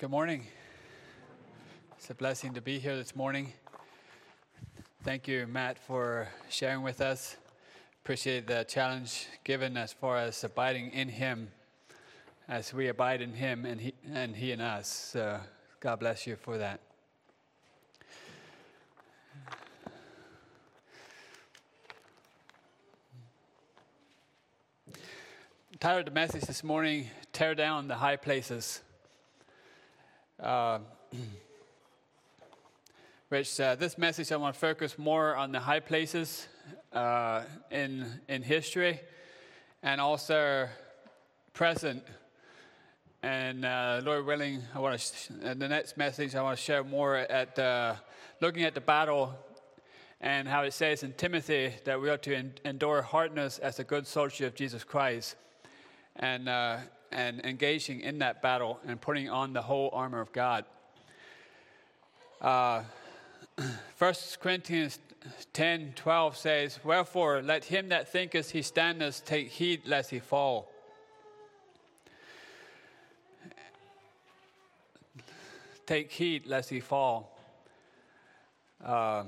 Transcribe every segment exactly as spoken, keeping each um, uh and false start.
Good morning. It's a blessing to be here this morning. Thank you, Matt, for sharing with us. Appreciate the challenge given as far as abiding in Him, as we abide in Him and He and He in us. So God bless you for that. The title of the message this morning: Tear Down the High Places. Uh, which uh, this message I want to focus more on the high places uh, in in history, and also present. And uh, Lord willing, I want to sh- uh, the next message I want to share more at uh, looking at the battle and how it says in Timothy that we ought to en- endure hardness as a good soldier of Jesus Christ, and. Uh, and engaging in that battle and putting on the whole armor of God. Uh, First Corinthians ten twelve says, "Wherefore let him that thinketh he standeth take heed lest he fall." Take heed lest he fall. Uh,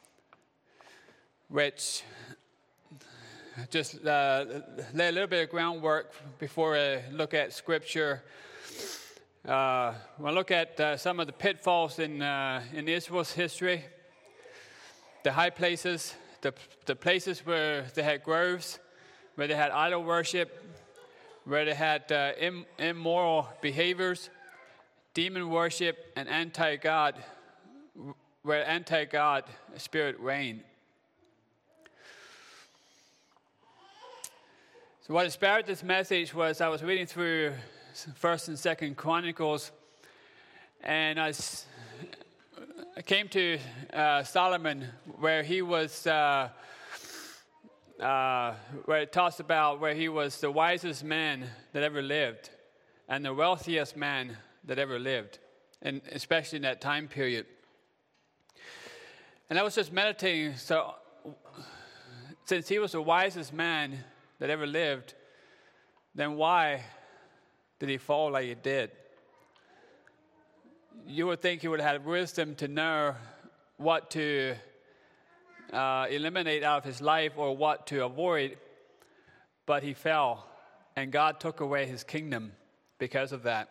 which... Just uh, lay a little bit of groundwork before we look at Scripture. Uh, we'll look at uh, some of the pitfalls in uh, in Israel's history. The high places, the the places where they had groves, where they had idol worship, where they had uh, im- immoral behaviors, demon worship, and anti-God, where anti-God spirit reigned. So what inspired this message was I was reading through First and Second Chronicles, and I, s- I came to uh, Solomon, where he was, uh, uh, where it talks about where he was the wisest man that ever lived, and the wealthiest man that ever lived, and especially in that time period. And I was just meditating. So, since he was the wisest man that ever lived, then why did he fall like he did? You would think he would have had wisdom to know what to uh, eliminate out of his life or what to avoid, but he fell, and God took away his kingdom because of that.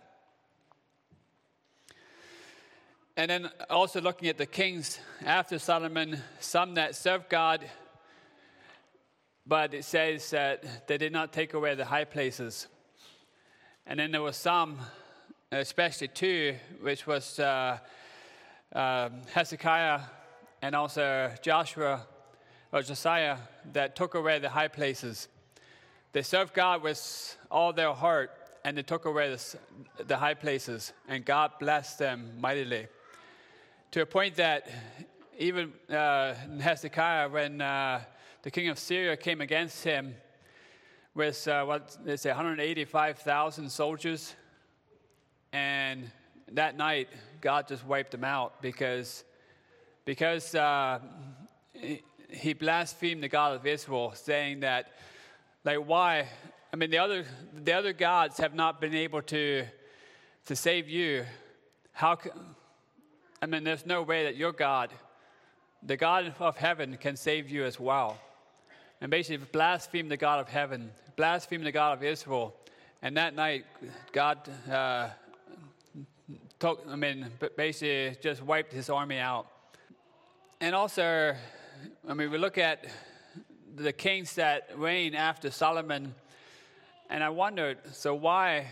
And then also looking at the kings after Solomon, some that served God, but it says that they did not take away the high places. And then there was some, especially two, which was uh, uh, Hezekiah and also Joshua or Josiah, that took away the high places. They served God with all their heart, and they took away the, the high places, and God blessed them mightily. To a point that even uh, Hezekiah, when uh, the king of Syria came against him with, uh, what they say, one hundred eighty-five thousand soldiers. And that night, God just wiped them out because, because uh, he blasphemed the God of Israel, saying that, like, why? I mean, the other the other gods have not been able to to save you. How? I mean, there's no way that your God, the God of heaven, can save you as well. And basically blasphemed the God of heaven, blasphemed the God of Israel. And that night, God, uh, took, I mean, basically just wiped his army out. And also, I mean, we look at the kings that reigned after Solomon, and I wondered, so why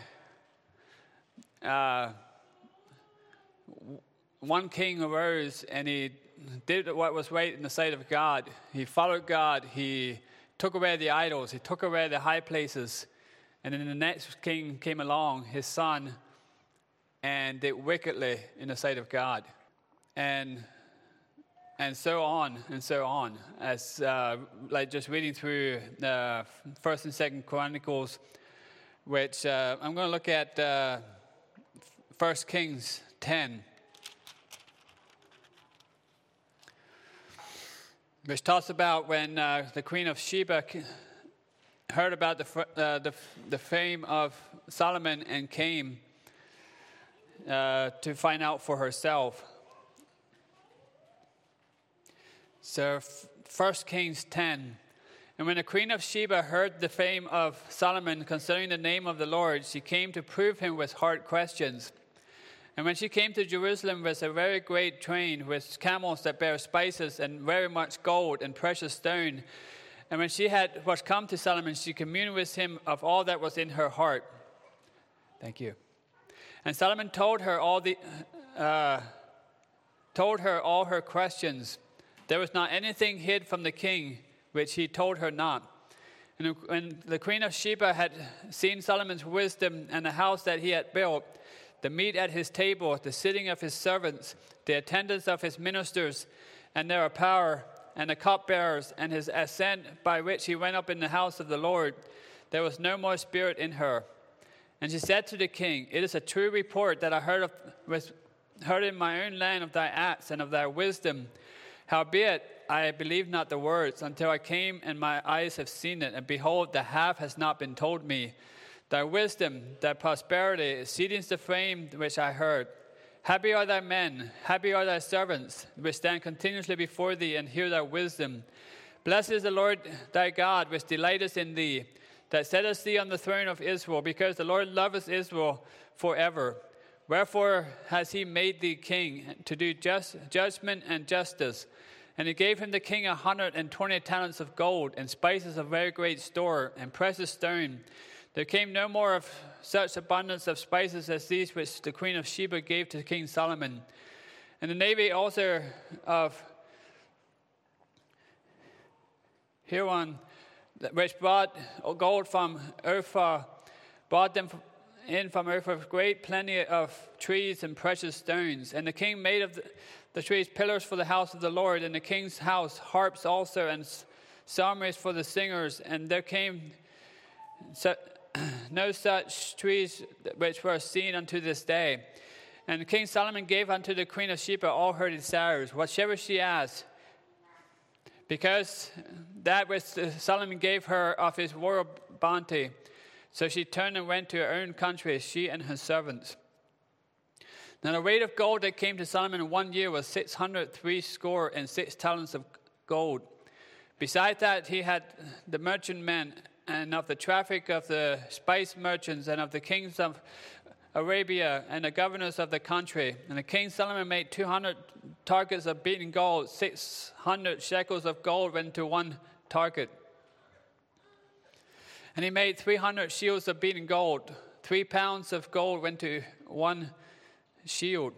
uh, one king arose and he did what was right in the sight of God. He followed God. He took away the idols. He took away the high places. And then the next king came along, his son, and did wickedly in the sight of God. And and so on and so on. As uh, like just reading through the First and Second Chronicles, which uh, I'm going to look at uh, First Kings ten. Which talks about when uh, the Queen of Sheba heard about the, uh, the the fame of Solomon and came uh, to find out for herself. So, First Kings ten. And when the queen of Sheba heard the fame of Solomon concerning the name of the Lord, she came to prove him with hard questions. And when she came to Jerusalem with a very great train, with camels that bear spices and very much gold and precious stone, and when she had was come to Solomon, she communed with him of all that was in her heart. Thank you. And Solomon told her all the uh, told her all her questions. There was not anything hid from the king which he told her not. And when the queen of Sheba had seen Solomon's wisdom and the house that he had built, the meat at his table, the sitting of his servants, the attendance of his ministers, and their power, and the cupbearers, and his ascent by which he went up in the house of the Lord, there was no more spirit in her. And she said to the king, "It is a true report that I heard of, with, heard in my own land of thy acts and of thy wisdom. Howbeit, I believed not the words until I came, and my eyes have seen it. And behold, the half has not been told me. Thy wisdom, thy prosperity, exceeding the fame which I heard. Happy are thy men, happy are thy servants, which stand continuously before thee and hear thy wisdom. Blessed is the Lord thy God, which delighteth in thee, that setteth thee on the throne of Israel, because the Lord loveth Israel forever. Wherefore has he made thee king, to do just judgment and justice. And he gave him the king a hundred and twenty talents of gold, and spices of very great store, and precious stone. There came no more of such abundance of spices as these which the queen of Sheba gave to King Solomon. And the navy also of Hiram, which brought gold from Ophir, brought them in from Ophir great plenty of trees and precious stones. And the king made of the, the trees pillars for the house of the Lord, and the king's house harps also, and psalteries for the singers. And there came so, no such trees which were seen unto this day. And King Solomon gave unto the queen of Sheba all her desires, whatsoever she asked, because that which Solomon gave her of his royal bounty. So she turned and went to her own country, she and her servants. Now the weight of gold that came to Solomon in one year was six hundred three score and six talents of gold. Besides that, he had the merchantmen, and of the traffic of the spice merchants, and of the kings of Arabia, and the governors of the country. And the king Solomon made two hundred targets of beaten gold. Six hundred shekels of gold went to one target. And he made three hundred shields of beaten gold. Three pounds of gold went to one shield.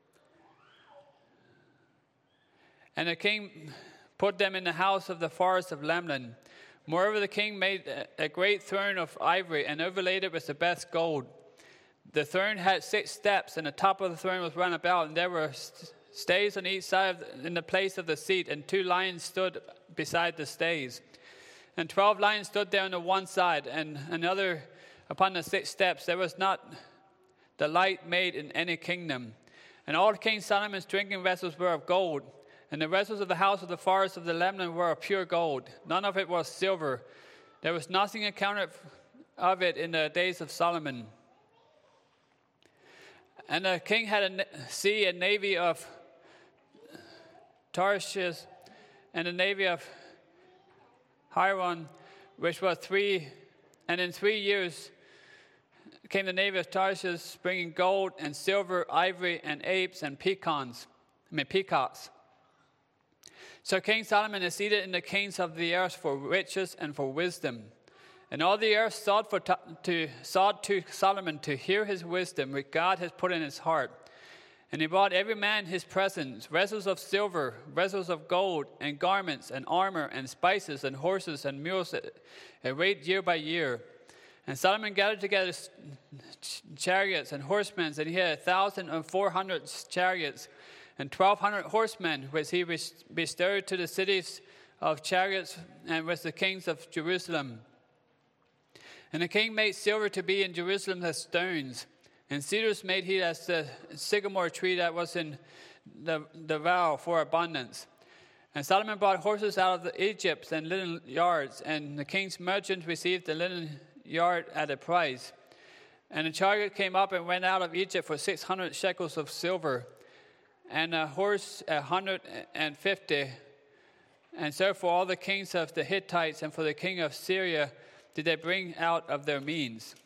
And the king put them in the house of the forest of Lebanon. Moreover, the king made a great throne of ivory and overlaid it with the best gold. The throne had six steps, and the top of the throne was round about, and there were stays on each side of the, in the place of the seat, and two lions stood beside the stays. And twelve lions stood there on the one side, and another upon the six steps. There was not the like made in any kingdom. And all King Solomon's drinking vessels were of gold, and the vessels of the house of the forest of the Lebanon were of pure gold. None of it was silver. There was nothing accounted of it in the days of Solomon. And the king had a sea, a navy of Tarshish, and a navy of Hiram, which was three, and in three years came the navy of Tarshish, bringing gold and silver, ivory, and apes and pecans, I mean peacocks. So King Solomon is seated in the kings of the earth for riches and for wisdom. And all the earth sought, for to, sought to Solomon to hear his wisdom, which God has put in his heart. And he brought every man his presents, vessels of silver, vessels of gold, and garments, and armor, and spices, and horses, and mules, at rate year by year. And Solomon gathered together chariots and horsemen, and he had a thousand and four hundred chariots, and twelve hundred horsemen, which he bestowed to the cities of chariots, and with the kings of Jerusalem. And the king made silver to be in Jerusalem as stones, and cedars made he as the sycamore tree that was in the, the vow for abundance. And Solomon brought horses out of the Egypt and linen yards, and the king's merchants received the linen yard at a price. And the chariot came up and went out of Egypt for six hundred shekels of silver, and a horse a hundred and fifty. And so for all the kings of the Hittites and for the king of Syria did they bring out of their means.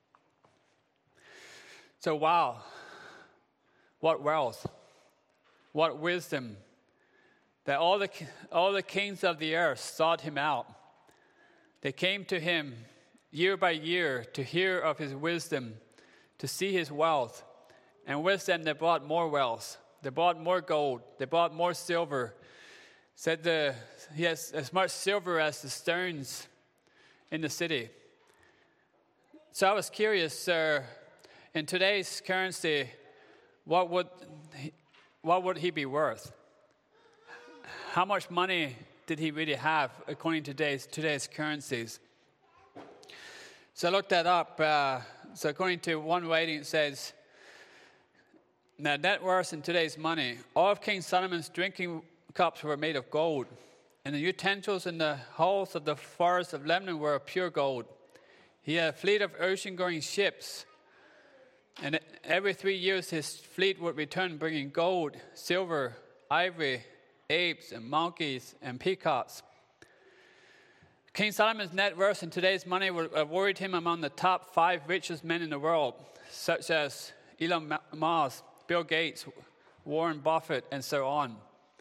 So wow, what wealth, what wisdom, that all the all the kings of the earth sought him out. They came to him year by year to hear of his wisdom, to see his wealth. And with them they brought more wealth. They brought more gold. They brought more silver. Said the, he has as much silver as the stones in the city. So I was curious, uh, in today's currency, what would he, what would he be worth? How much money did he really have according to today's, today's currencies? So I looked that up. Uh, so according to one rating, it says, now net worth in today's money. All of King Solomon's drinking cups were made of gold, and the utensils in the halls of the forest of Lebanon were of pure gold. He had a fleet of ocean-going ships, and every three years his fleet would return bringing gold, silver, ivory, apes, and monkeys, and peacocks. King Solomon's net worth in today's money would have worried him among the top five richest men in the world, such as Elon Musk, Bill Gates, Warren Buffett, and so on.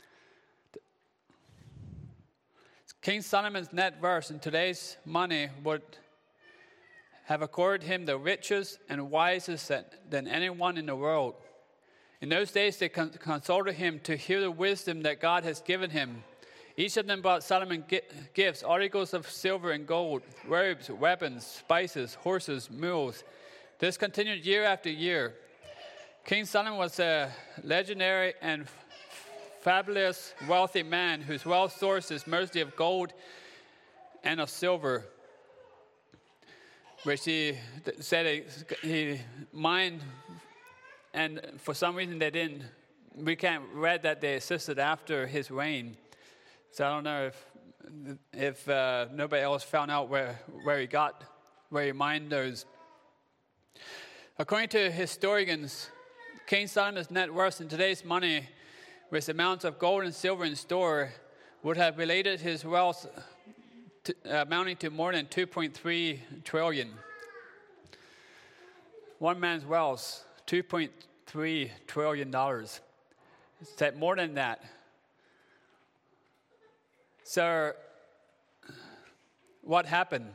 King Solomon's net worth in today's money would have accorded him the richest and wisest than anyone in the world. In those days, they consulted him to hear the wisdom that God has given him. Each of them brought Solomon gifts, articles of silver and gold, robes, weapons, spices, horses, mules. This continued year after year. King Solomon was a legendary and fabulous, wealthy man whose wealth source is mostly of gold and of silver, which he said he mined, and for some reason they didn't. We can't read that they assisted after his reign. So I don't know if if uh, nobody else found out where, where he got, where he mined those. According to historians, King Solomon's net worth in today's money, with amounts of gold and silver in store, would have related his wealth to, uh, amounting to more than two point three trillion. One man's wealth, two point three trillion dollars. It's that more than that. So, what happened?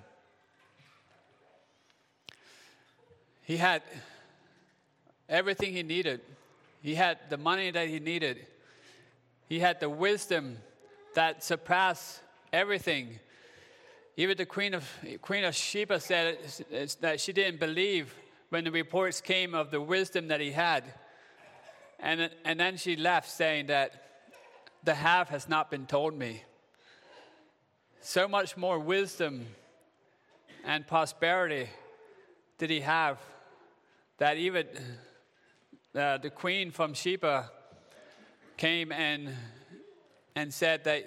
He had everything he needed. He had the money that he needed. He had the wisdom that surpassed everything. Even the Queen of Queen of Sheba said that she didn't believe when the reports came of the wisdom that he had. And, and then she left saying that the half has not been told me. So much more wisdom and prosperity did he have that even uh, the queen from Sheba came and and said that,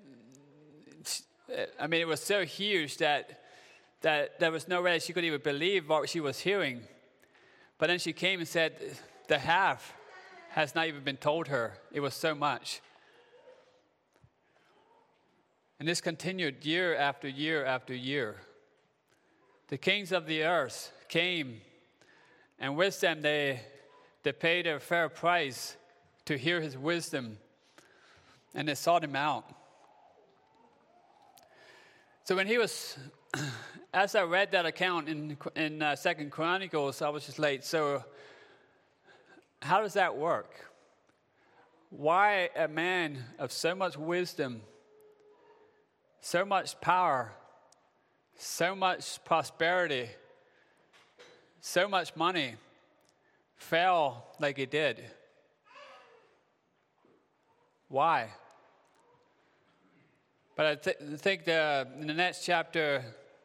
I mean, it was so huge that that there was no way she could even believe what she was hearing. But then she came and said the half has not even been told her. It was so much. And this continued year after year after year. The kings of the earth came, and with them they, they paid a fair price to hear his wisdom, and they sought him out. So when he was, as I read that account in in uh, Second Chronicles, I was just late. So how does that work? Why a man of so much wisdom, so much power, so much prosperity, so much money, fell like he did? Why? But I th- think the, in the next chapter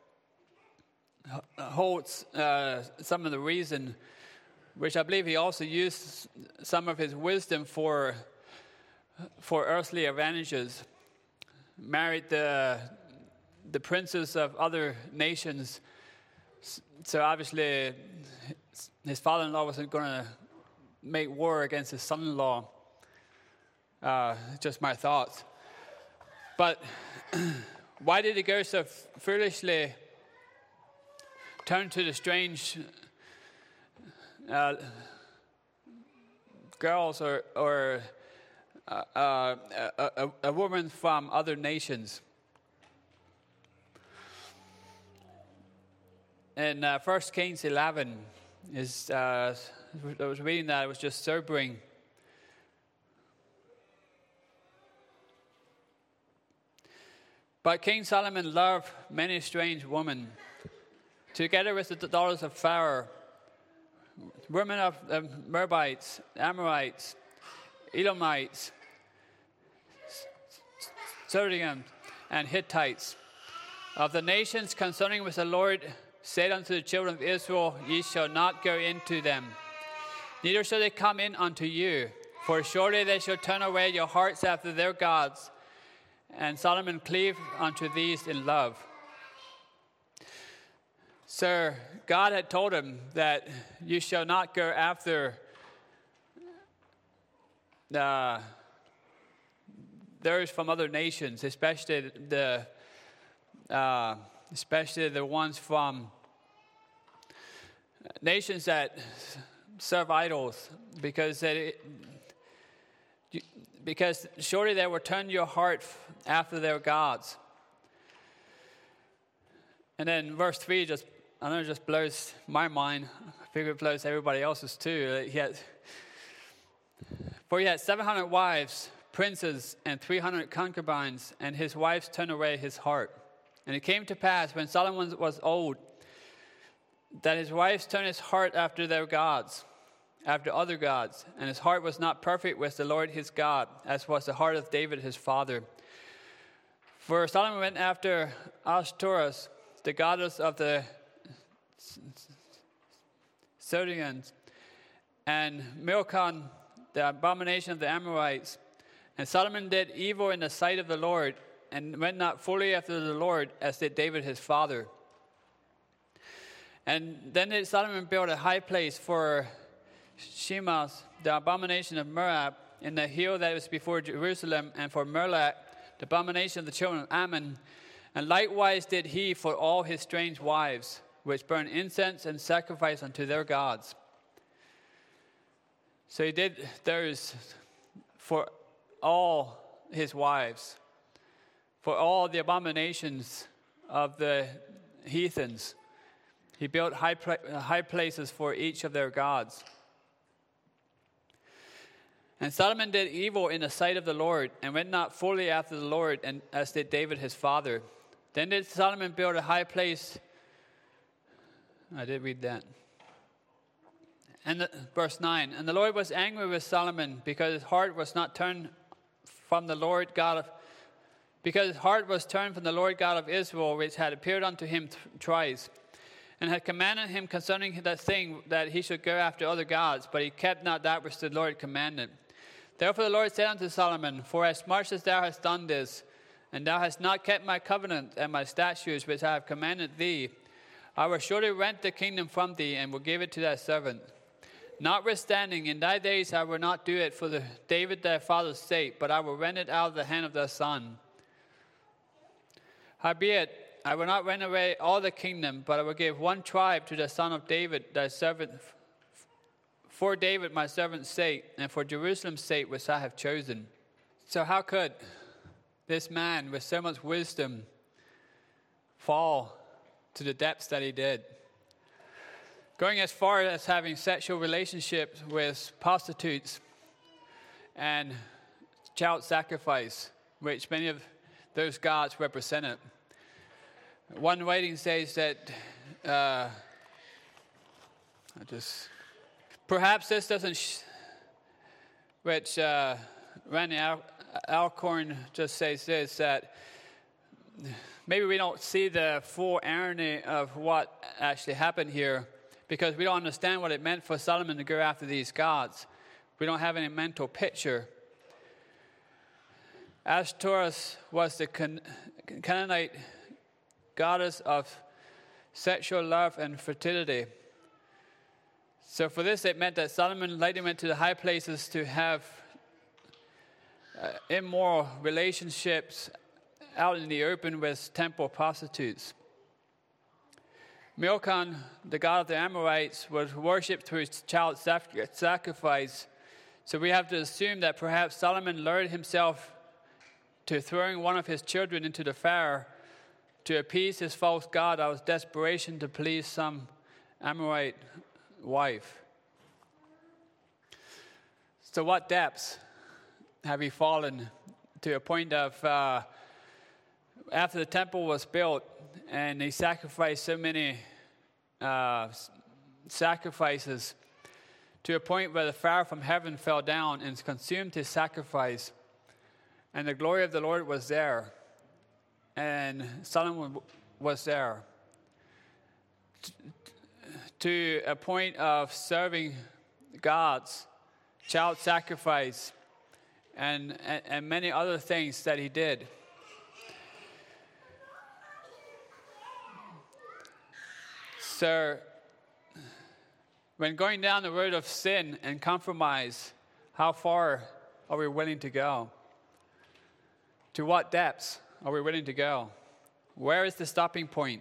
holds uh, some of the reason, which I believe he also used some of his wisdom for for earthly advantages. Married the the princes of other nations So obviously, his father-in-law wasn't going to make war against his son-in-law. Uh, just my thoughts. But why did he go so foolishly turn to the strange uh, girls or, or uh, uh, a, a, a woman from other nations? In uh, First Kings eleven, is uh, I was reading that, it was just sobering. But King Solomon loved many strange women, together with the daughters of Pharaoh, women of the Moabites, Amorites, Edomites, Sidonians, and Hittites. Of the nations concerning which the Lord said unto the children of Israel, Ye shall not go into them, neither shall they come in unto you, for surely they shall turn away your hearts after their gods. And Solomon cleaved unto these in love. So God had told him that you shall not go after uh, those from other nations, especially the uh, especially the ones from nations that serve idols, because they, because surely they will turn your heart after their gods. And then verse three just, I know it just blows my mind. I figure it blows everybody else's too. He had, for he had seven hundred wives, princes, and three hundred concubines, and his wives turned away his heart. And it came to pass, when Solomon was old, that his wives turned his heart after their gods, after other gods, and his heart was not perfect with the Lord his God, as was the heart of David his father. For Solomon went after Ashtoreth, the goddess of the Sidonians, and Milcom, the abomination of the Amorites. And Solomon did evil in the sight of the Lord, and went not fully after the Lord, as did David his father. And then did Solomon build a high place for Shemas, the abomination of Moab, in the hill that was before Jerusalem, and for Merlach, the abomination of the children of Ammon. And likewise did he for all his strange wives, which burn incense and sacrifice unto their gods. So he did those for all his wives, for all the abominations of the heathens. He built high, high places for each of their gods. And Solomon did evil in the sight of the Lord, and went not fully after the Lord, and as did David his father. Then did Solomon build a high place. I did read that. And the, verse nine. And the Lord was angry with Solomon, because his heart was not turned from the Lord God of, because his heart was turned from the Lord God of Israel, which had appeared unto him thrice, and had commanded him concerning that thing, that he should go after other gods, but he kept not that which the Lord commanded. Therefore the Lord said unto Solomon, For as much as thou hast done this, and thou hast not kept my covenant and my statutes which I have commanded thee, I will surely rent the kingdom from thee, and will give it to thy servant. Notwithstanding, in thy days I will not do it for the David thy father's sake, but I will rent it out of the hand of thy son. Howbeit, I will not rent away all the kingdom, but I will give one tribe to the son of David, thy servant, for David my servant's sake, and for Jerusalem's sake, which I have chosen. So how could this man with so much wisdom fall to the depths that he did? Going as far as having sexual relationships with prostitutes and child sacrifice, which many of those gods represented. One writing says that, uh, I just, perhaps this doesn't, sh- which uh, Randy Al- Alcorn just says this, that maybe we don't see the full irony of what actually happened here, because we don't understand what it meant for Solomon to go after these gods. We don't have any mental picture. Ashtoreth was the Can- Canaanite goddess of sexual love, and fertility. So for this, it meant that Solomon later went to the high places to have uh, immoral relationships out in the open with temple prostitutes. Milcom, the god of the Amorites, was worshipped through child sacrifice. So we have to assume that perhaps Solomon lured himself to throwing one of his children into the fire to appease his false god out of desperation to please some Amorite wife. So what depths have he fallen to a point of, uh, after the temple was built and he sacrificed so many uh, sacrifices, to a point where the fire from heaven fell down and consumed his sacrifice, and the glory of the Lord was there, and Solomon was there, to a point of serving gods, child sacrifice, and, and, and many other things that he did. So, when going down the road of sin and compromise, how far are we willing to go? To what depths are we willing to go? Where is the stopping point?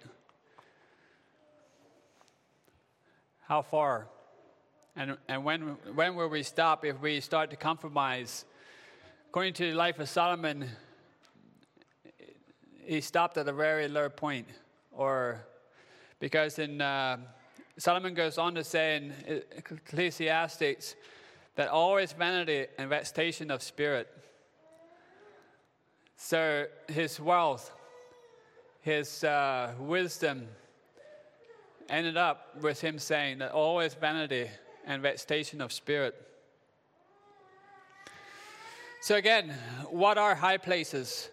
How far? And and when when will we stop if we start to compromise? According to the life of Solomon, he stopped at a very low point, or because in uh, Solomon goes on to say in Ecclesiastes that all is vanity and vexation of spirit. So his wealth, his uh, wisdom ended up with him saying that all is vanity and vexation of spirit. So again, what are high places?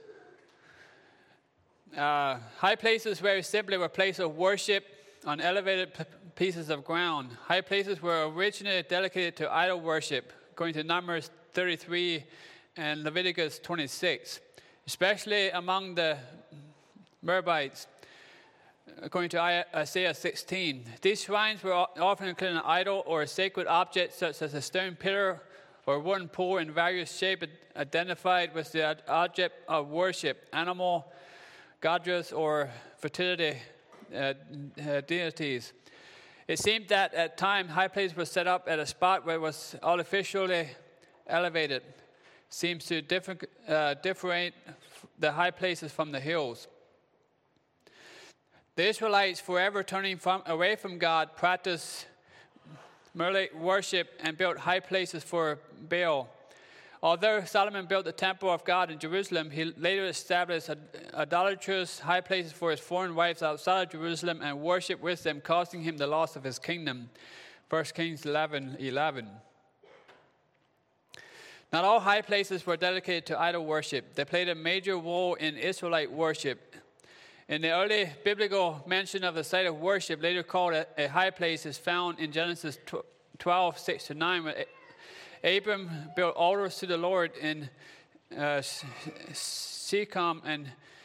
Uh, high places very simply were places of worship on elevated p- pieces of ground. High places were originally dedicated to idol worship, according to Numbers thirty-three and Leviticus twenty-six, especially among the Moabites, according to Isaiah sixteen. These shrines were often including an idol or a sacred object, such as a stone pillar or wooden pole in various shapes identified with the object of worship, animal, goddess, or fertility uh, uh, deities. It seemed that at times high places were set up at a spot where it was artificially elevated. Seems to differ, uh, differentiate the high places from the hills. The Israelites, forever turning from, away from God, practiced Molech worship and built high places for Baal. Although Solomon built the temple of God in Jerusalem, he later established idolatrous high places for his foreign wives outside of Jerusalem and worshiped with them, causing him the loss of his kingdom. First Kings eleven eleven. Not all high places were dedicated to idol worship. They played a major role in Israelite worship. In the early biblical mention of the site of worship, later called a, a high place, is found in Genesis twelve six to nine, where Abram built altars to the Lord in uh, Shechem, and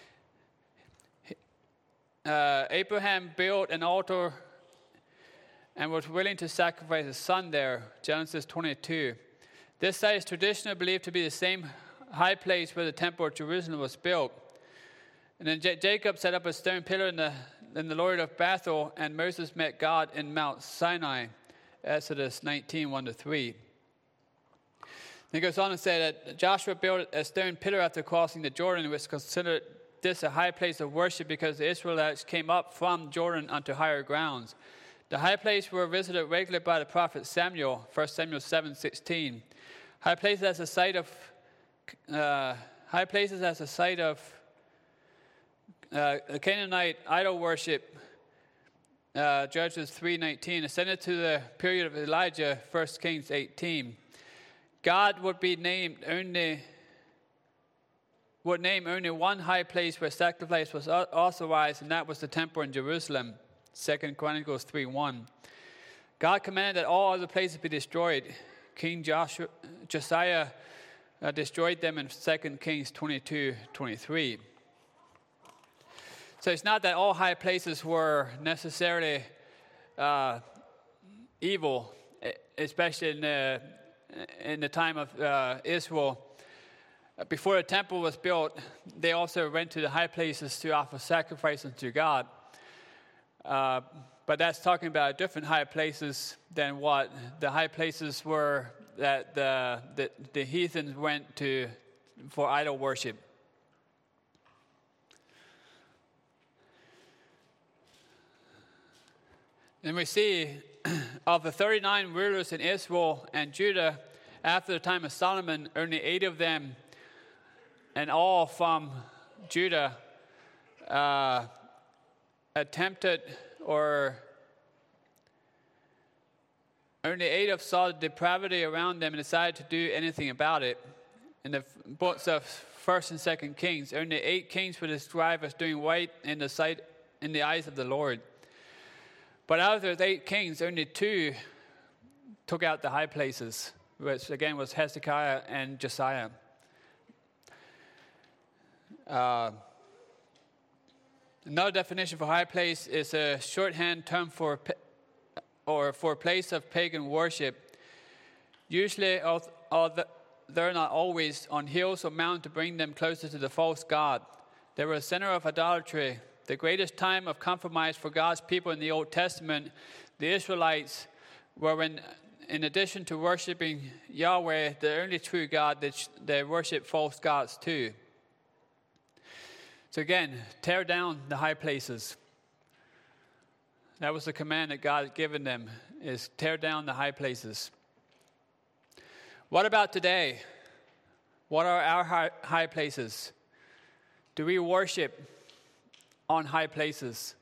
uh, Abraham built an altar and was willing to sacrifice his son there, Genesis twenty-two. This site is traditionally believed to be the same high place where the temple of Jerusalem was built. And then J- Jacob set up a stone pillar in the, in the Lord of Bethel, and Moses met God in Mount Sinai, Exodus nineteen one to three. He goes on to say that Joshua built a stone pillar after crossing the Jordan, which considered this a high place of worship because the Israelites came up from Jordan onto higher grounds. The high places were visited regularly by the prophet Samuel, First Samuel seven sixteen. High places as a site of uh, high places as a site of uh, Canaanite idol worship. Uh, Judges three nineteen, ascended to the period of Elijah, First Kings eighteen. God would be named only would name only one high place where sacrifice was authorized, and that was the temple in Jerusalem, Second Chronicles three one. God commanded that all other places be destroyed. King Joshua, Josiah uh, destroyed them in Second Kings twenty-two twenty-three. So it's not that all high places were necessarily uh, evil, especially in the, in the time of uh, Israel. Before the temple was built, they also went to the high places to offer sacrifices to God. Uh, but that's talking about different high places than what the high places were that the, the, the heathens went to for idol worship. And we see of the thirty-nine rulers in Israel and Judah after the time of Solomon, only eight of them, and all from Judah, uh, attempted, or only eight of saw the depravity around them and decided to do anything about it. In the books of First and Second Kings, only eight kings were described as doing right in the sight, in the eyes of the Lord. But out of those eight kings, only two took out the high places, which again was Hezekiah and Josiah. Uh, another definition for high place is a shorthand term for or for a place of pagan worship. Usually, they're not always on hills or mountains to bring them closer to the false god. They were a center of idolatry. The greatest time of compromise for God's people in the Old Testament, the Israelites were when, in addition to worshiping Yahweh, the only true God, that they worshiped false gods too. So again, tear down the high places. That was the command that God had given them, is tear down the high places. What about today? What are our high, high places? Do we worship on high places?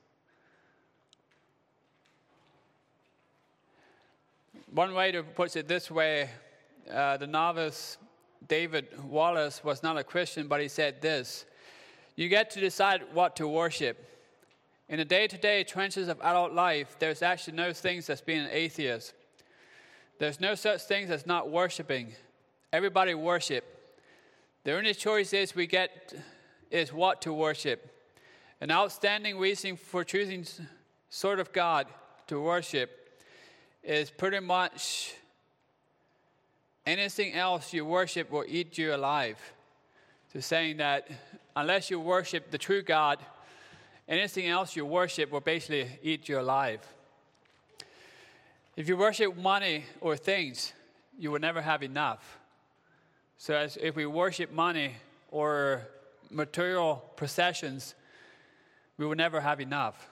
One way to put it this way, uh, the novice David Wallace was not a Christian, but he said this: you get to decide what to worship. In the day-to-day trenches of adult life, there's actually no things as being an atheist. There's no such things as not worshiping. Everybody worship. The only choice is we get is what to worship. An outstanding reason for choosing sort of God to worship is pretty much anything else you worship will eat you alive. So saying that unless you worship the true God, anything else you worship will basically eat you alive. If you worship money or things, you will never have enough. So as if we worship money or material possessions, we will never have enough.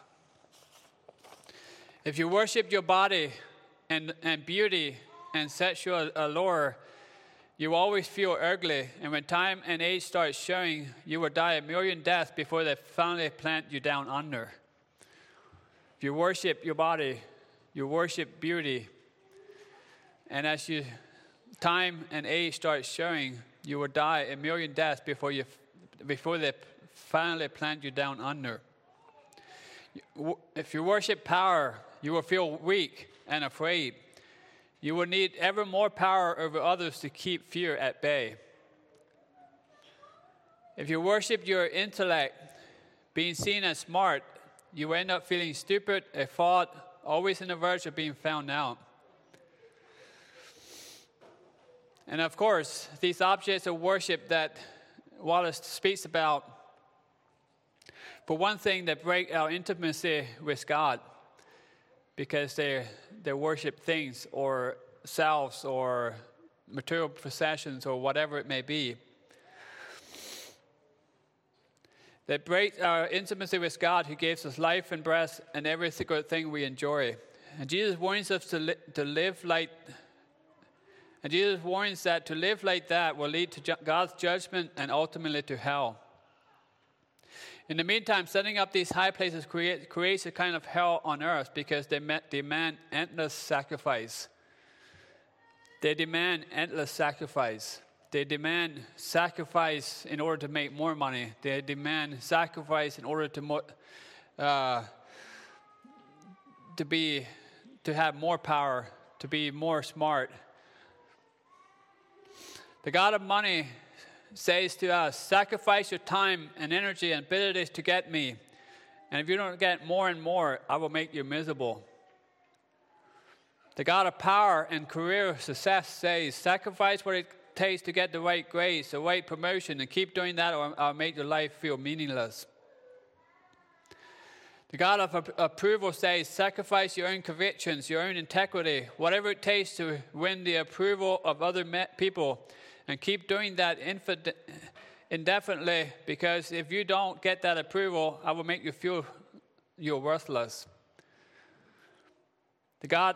If you worship your body and, and beauty and sexual allure, you will always feel ugly, and when time and age starts showing, you will die a million deaths before they finally plant you down under. If you worship your body, you worship beauty, and as you time and age starts showing, you will die a million deaths before you before they finally plant you down under. If you worship power, you will feel weak and afraid. You will need ever more power over others to keep fear at bay. If you worship your intellect, being seen as smart, you will end up feeling stupid, a fraud, always on the verge of being found out. And of course, these objects of worship that Wallace speaks about, for one thing, they break our intimacy with God because they they worship things or selves or material possessions or whatever it may be. They break our intimacy with God, who gives us life and breath and every good thing we enjoy. And Jesus warns us to li- to live like. And Jesus warns that to live like that will lead to ju- God's judgment and ultimately to hell. In the meantime, setting up these high places create, creates a kind of hell on earth because they met, demand endless sacrifice. They demand endless sacrifice. They demand sacrifice in order to make more money. They demand sacrifice in order to mo- uh, to be to have more power, to be more smart. The God of money says to us, sacrifice your time and energy and abilities to get me, And if you don't get more and more, I will make you miserable. The God of power and career success says, sacrifice what it takes to get the right grades, the right promotion, and keep doing that or I'll make your life feel meaningless. The God of approval says, sacrifice your own convictions, your own integrity, whatever it takes to win the approval of other people, and keep doing that indefinitely, because if you don't get that approval, I will make you feel you're worthless. The God,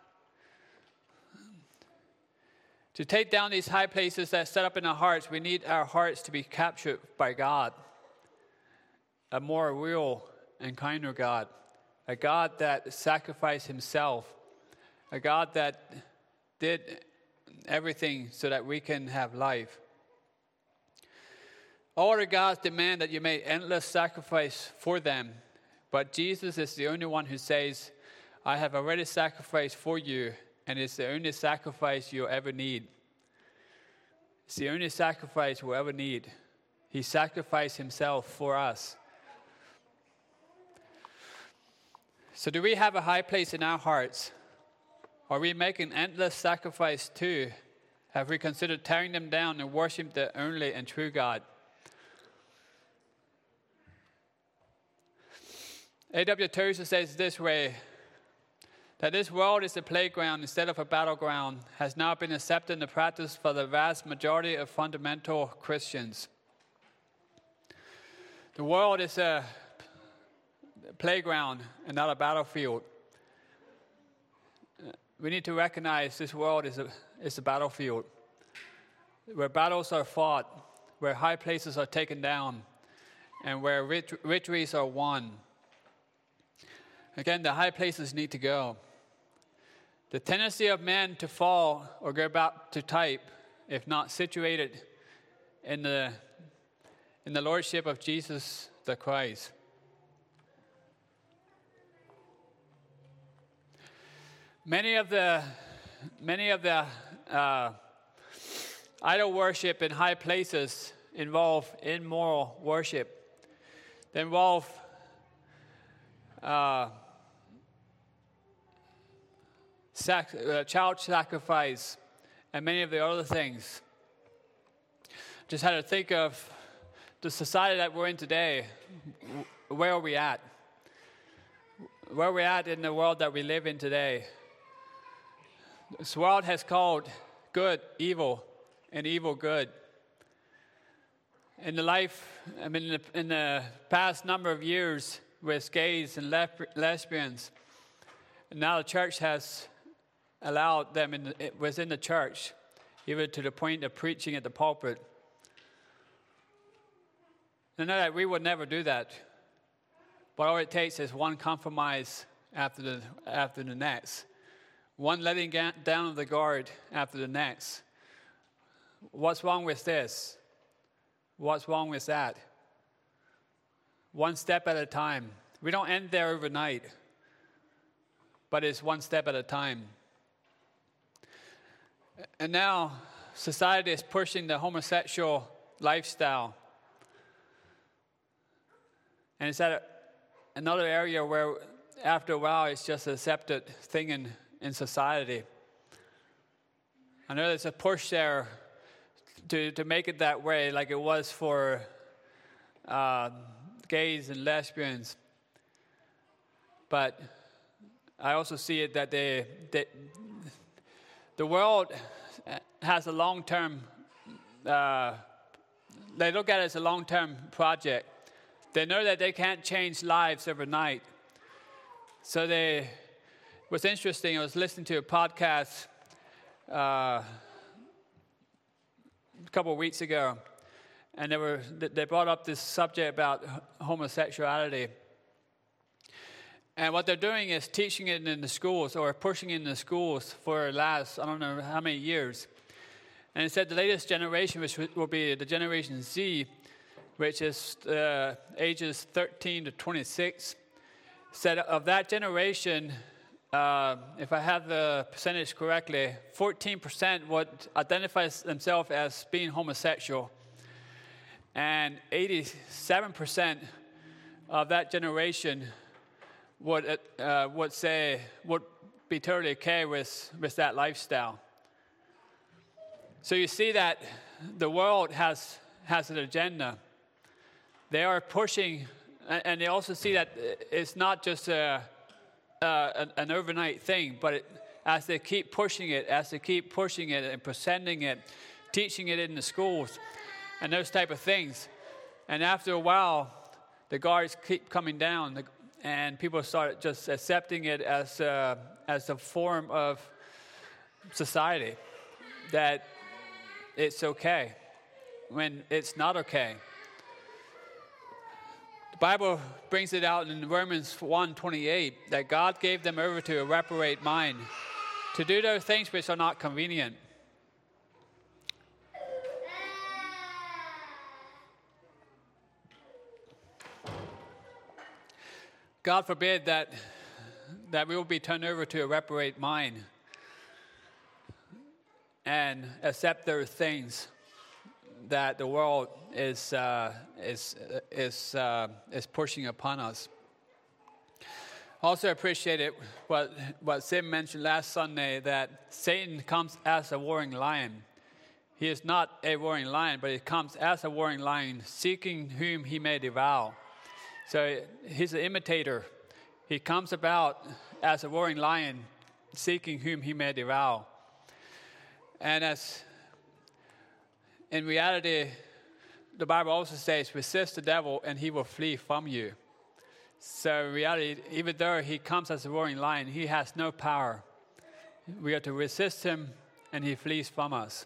to take down these high places that set up in our hearts, we need our hearts to be captured by God, a more real and kinder God, a God that sacrificed himself, a God that did everything so that we can have life. All other gods demand that you make endless sacrifice for them, but Jesus is the only one who says, I have already sacrificed for you, and it's the only sacrifice you'll ever need. It's the only sacrifice we'll ever need. He sacrificed himself for us. So do we have a high place in our hearts? Are we making endless sacrifice too? Have we considered tearing them down and worship the only and true God? A W Tozer says this way, that this world is a playground instead of a battleground has now been accepted in the practice for the vast majority of fundamental Christians. The world is a playground and not a battlefield. We need to recognize this world is a, is a battlefield where battles are fought, where high places are taken down, and where victories are won. Again, the high places need to go. The tendency of man to fall or go back to type, if not situated in the in the lordship of Jesus the Christ. Many of the many of the uh, idol worship in high places involve immoral worship. They involve uh, sac- uh, child sacrifice and many of the other things. Just had to think of the society that we're in today. Where are we at? Where are we at in the world that we live in today? This world has called good evil and evil good. In the life, I mean, in the, in the past number of years with gays and lep- lesbians, and now the church has allowed them in the, within the church, even to the point of preaching at the pulpit. I know that we would never do that, but all it takes is one compromise after the after the next. One letting down of the guard after the next. What's wrong with this? What's wrong with that? One step at a time. We don't end there overnight, but it's one step at a time. And now society is pushing the homosexual lifestyle. And it's at another area where after a while it's just an accepted thing in in society. I know there's a push there to, to make it that way, like it was for uh, gays and lesbians. But I also see it that they, they the world has a long-term, uh, they look at it as a long-term project. They know that they can't change lives overnight. So they What's interesting, I was listening to a podcast uh, a couple of weeks ago, and they were they brought up this subject about homosexuality. And what they're doing is teaching it in the schools or pushing it in the schools for the last, I don't know how many years. And it said the latest generation, which will be the Generation Z, which is uh, ages thirteen to twenty-six, said of that generation, Uh, if I have the percentage correctly, fourteen percent would identify themselves as being homosexual, and eighty-seven percent of that generation would uh, would say would be totally okay with, with that lifestyle. So you see that the world has has an agenda. They are pushing, and they also see that it's not just a, a an overnight thing, but it, as they keep pushing it, as they keep pushing it and presenting it, teaching it in the schools, and those type of things, and after a while, the guards keep coming down, and people start just accepting it as a, as a form of society, that it's okay when it's not okay. The Bible brings it out in Romans one twenty-eight that God gave them over to a reprobate mind to do those things which are not convenient. God forbid that that we will be turned over to a reprobate mind and accept those things that the world is uh, is is uh, is pushing upon us. Also appreciate it what what Sim mentioned last Sunday, that Satan comes as a roaring lion. He is not a roaring lion, but he comes as a roaring lion, seeking whom he may devour. So he's an imitator. He comes about as a roaring lion, seeking whom he may devour. And as in reality, the Bible also says, resist the devil and he will flee from you. So in reality, even though he comes as a roaring lion, he has no power. We are to resist him and he flees from us.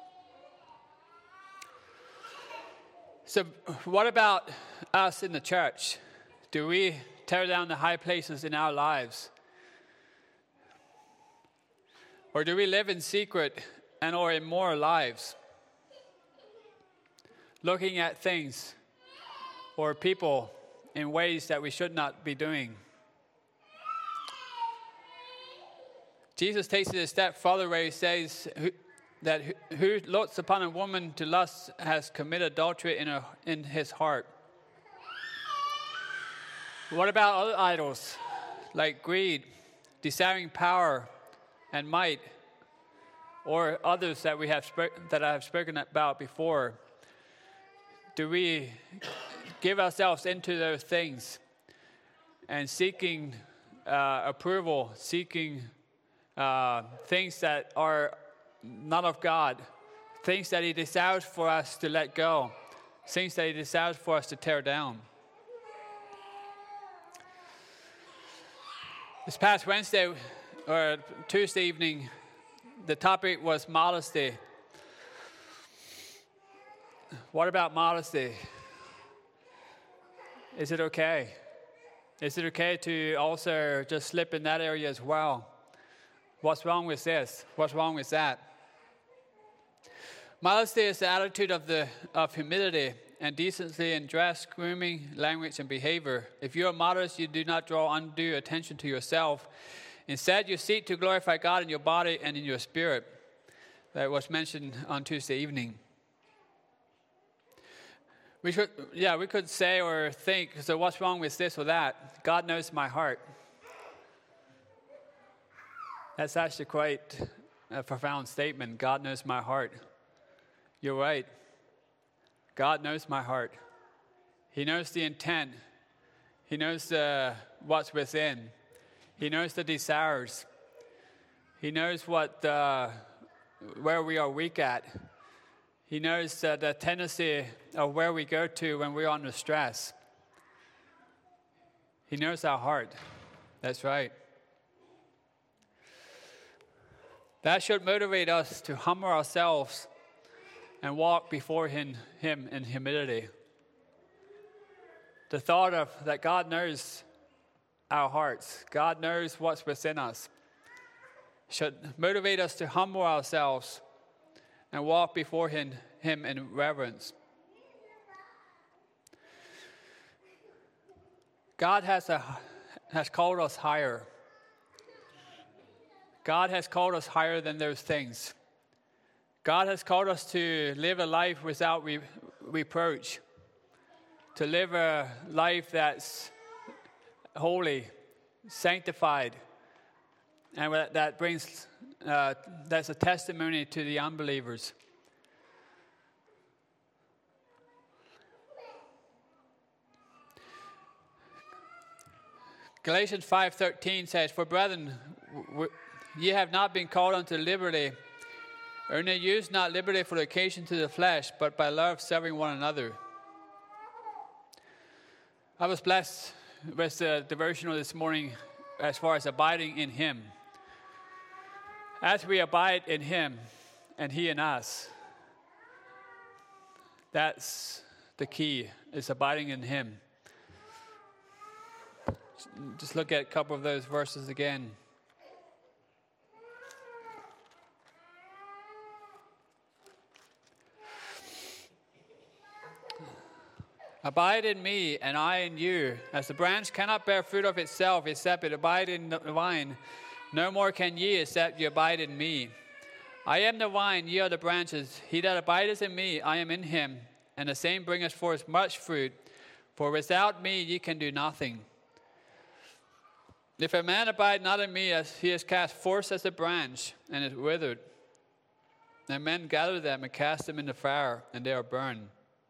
So what about us in the church? Do we tear down the high places in our lives? Or do we live in secret and or immoral lives? Looking at things or people in ways that we should not be doing. Jesus takes it a step further where he says who, that who, who looks upon a woman to lust has committed adultery in, a, in his heart. What about other idols like greed, desiring power and might, or others that we have sp- that I have spoken about before? Do we give ourselves into those things and seeking uh, approval, seeking uh, things that are not of God, things that he desires for us to let go, things that he desires for us to tear down? This past Wednesday or Tuesday evening, the topic was modesty. What about modesty? Is it okay? Is it okay to also just slip in that area as well? What's wrong with this? What's wrong with that? Modesty is the attitude of the of humility and decency in dress, grooming, language, and behavior. If you are modest, you do not draw undue attention to yourself. Instead, you seek to glorify God in your body and in your spirit. That was mentioned on Tuesday evening. We should, yeah, we could say or think, so what's wrong with this or that? God knows my heart. That's actually quite a profound statement. God knows my heart. You're right. God knows my heart. He knows the intent. He knows uh, what's within. He knows the desires. He knows what uh, where we are weak at. He knows uh, the tendency of where we go to when we're under stress. He knows our heart. That's right. That should motivate us to humble ourselves and walk before him, him in humility. The thought of that God knows our hearts, God knows what's within us, should motivate us to humble ourselves and walk before him, him in reverence. God has a has called us higher. God has called us higher than those things. God has called us to live a life without re- reproach. to live a life that's holy, sanctified, and that brings, uh, that's a testimony to the unbelievers. Galatians five thirteen says, "For brethren, w- ye have not been called unto liberty, only use not liberty for the occasion to the flesh, but by love serving one another." I was blessed with the devotional this morning as far as abiding in Him. As we abide in Him and He in us, that's the key, is abiding in Him. Just look at a couple of those verses again. Abide in me, and I in you. As the branch cannot bear fruit of itself, except it abide in the vine, no more can ye, except you abide in me. I am the vine, ye are the branches. He that abideth in me, I am in him, and the same bringeth forth much fruit. For without me ye can do nothing. If a man abide not in me, as he is cast forth as a branch, and is withered, and men gather them and cast them in the fire, and they are burned.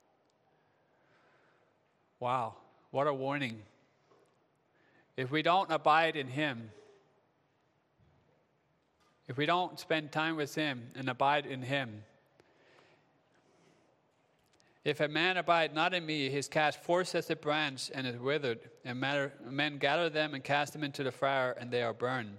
Wow, what a warning. If we don't abide in Him, if we don't spend time with Him and abide in Him, if a man abide not in me, he is cast forth as a branch and is withered, and men gather them and cast them into the fire, and they are burned.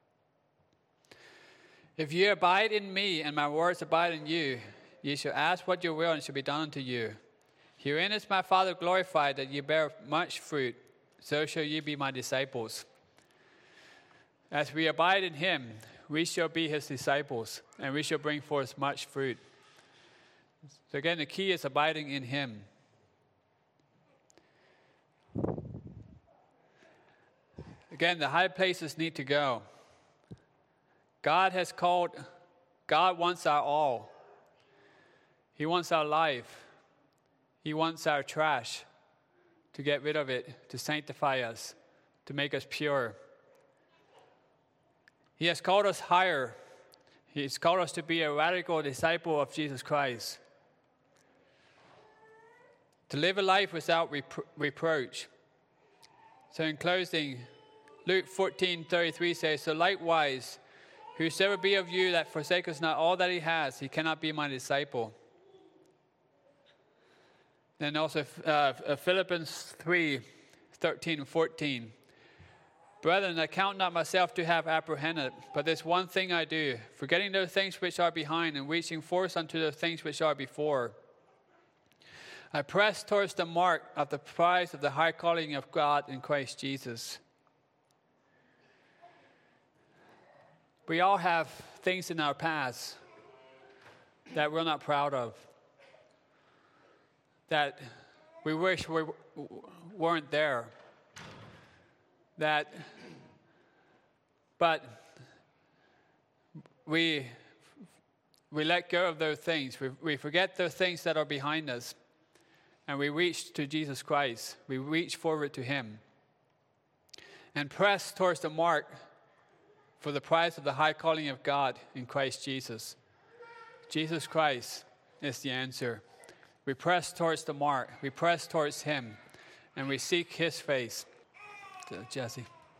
If ye abide in me, and my words abide in you, ye shall ask what you will, and it shall be done unto you. Herein is my Father glorified, that ye bear much fruit, so shall ye be my disciples. As we abide in Him, we shall be His disciples, and we shall bring forth much fruit. So again, the key is abiding in Him. Again, the high places need to go. God has called, God wants our all. He wants our life. He wants our trash, to get rid of it, to sanctify us, to make us pure. He has called us higher. He has called us to be a radical disciple of Jesus Christ. To live a life without repro- reproach. So in closing, Luke fourteen thirty-three says, "So likewise, whosoever be of you that forsaketh not all that he has, he cannot be my disciple." And also uh, Philippians three thirteen and fourteen. "Brethren, I count not myself to have apprehended, but this one thing I do, forgetting those things which are behind, and reaching forth unto those things which are before. I press towards the mark of the prize of the high calling of God in Christ Jesus." We all have things in our past that we're not proud of, that we wish we weren't there. That, but we we let go of those things. We we forget those things that are behind us, and we reach to Jesus Christ. We reach forward to Him, and press towards the mark for the prize of the high calling of God in Christ Jesus. Jesus Christ is the answer. We press towards the mark. We press towards Him, and we seek His face. So, Jesse.